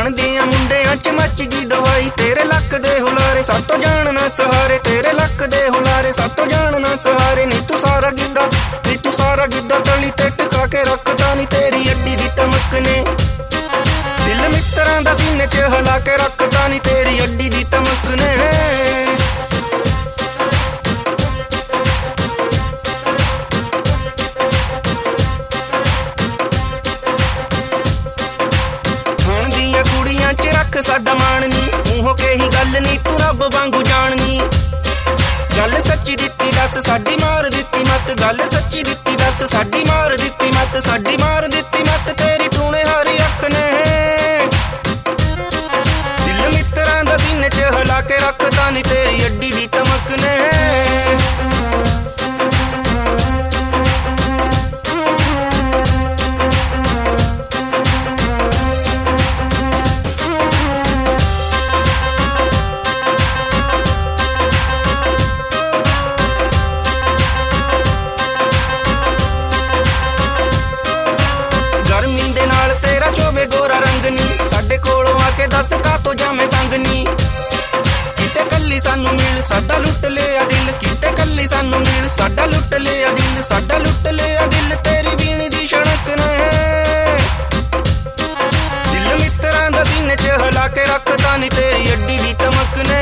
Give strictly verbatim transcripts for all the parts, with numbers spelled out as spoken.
ਥਣ ਦੀਆਂ ਮੁੰਡਿਆਂ ਚ ਮੱਚ ਗਈ ਦਵਾਈ, ਤੇਰੇ ਲੱਕ ਦੇ ਹੁਲਾਰੇ ਸਾਤੋਂ ਜਾਣ ਨਾ ਸਹਾਰੇ, ਤੇਰੇ ਲੱਕ ਦੇ ਹੁਲਾਰੇ ਸਾਤੋਂ ਜਾਣ ਨਾ ਸਹਾਰੇ। ਨੀ ਤੂੰ ਸਾਰਾ ਗਿੱਧਾ ਨੀ ਤੂੰ ਸਾਰਾ ਗਿੱਧਾ ਤਲੀ ਤੇ ਟਿਕਾ ਕੇ ਰੱਖਦਾ, ਨੀ ਤੇਰੀ ਅੱਡੀ ਦੀ ਧਮਕ ਨੇ ਦਿਲ ਮਿੱਤਰਾਂ ਦਾ ਸੀਨੇ ਚ ਹਿਲਾ ਕੇ ਰੱਖਦਾ, ਨੀ ਤੇਰੀ ਅੱਡੀ ਦੀ ਧਮਕ ਨੇ। ਰੱਖ ਸਾਡਾ ਮਾਣ ਨੀ ਮੂੰਹੋਂ ਕਹੀ ਗੱਲ ਨੀ ਤੂੰ ਰੱਬ ਵਾਂਗੂ ਜਾਣਨੀ, ਗੱਲ ਸੱਚੀ ਦਿੱਤੀ ਦੱਸ ਸਾਡੀ ਮਾਰ ਦਿੱਤੀ ਮੱਤ, ਗੱਲ ਸੱਚੀ ਦਿੱਤੀ ਦੱਸ ਸਾਡੀ ਮਾਰ ਦਿੱਤੀ ਮੱਤ, ਸਾਡੀ ਮਾਰ ਦਿੱਤੀ ਮੱਤ ਤੇਰੀ ਟੂਣੇ ਹਾਰੀ ਅੱਖ ਨੇ। ਦਿਲ ਮਿੱਤਰਾਂ ਦਾ ਸੀਨੇ ਚ ਹਿਲਾ ਕੇ ਰੱਖਦਾ, ਨੀ ਤੇਰੀ ਅੱਡੀ ਦੀ ਧਮਕ ਨੇ। ਗੋਰਾ ਰੰਗ ਨੀ ਸਾਡੇ ਕੋਲੋਂ ਆ ਕੇ ਦੱਸ ਕਾਤੋਂ ਜਾਵੇਂ ਸੰਗ ਨੀ, ਕਿਤੇ ਕੱਲੀ ਸਾਨੂੰ ਮਿਲ ਸਾਡਾ ਲੁੱਟ ਲਿਆ ਦਿਲ, ਕਿਤੇ ਕੱਲੀ ਸਾਨੂੰ ਮਿਲ ਸਾਡਾ ਲੁੱਟ ਲਿਆ ਦਿਲ, ਸਾਡਾ ਲੁੱਟ ਲਿਆ ਦਿਲ ਤੇਰੀ ਵੀਣੀ ਦੀ ਛਣਕ ਨੇ। ਦਿਲ ਮਿੱਤਰਾਂ ਦਾ ਸੀਨੇ ਚ ਹਿਲਾ ਕੇ ਰੱਖਦਾ, ਨੀ ਤੇਰੀ ਅੱਡੀ ਦੀ ਧਮਕ ਨੇ।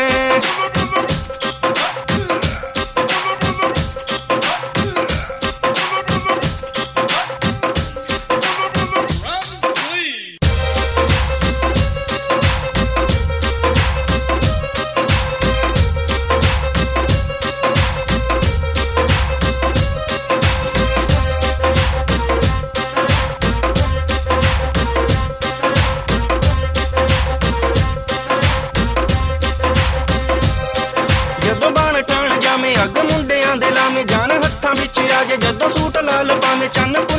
ਜਦੋਂ ਬਾਣ ਠਾਣ ਜਾਵੇਂ ਅੱਗ ਮੁੰਡਿਆਂ ਦੇ ਲਾਵੇਂ, ਜਾਨ ਹੱਥਾਂ ਵਿੱਚ ਆ ਜੇ ਜਦੋਂ ਸੂਟ ਲਾਲ ਪਾਵੇਂ, ਚੰਨ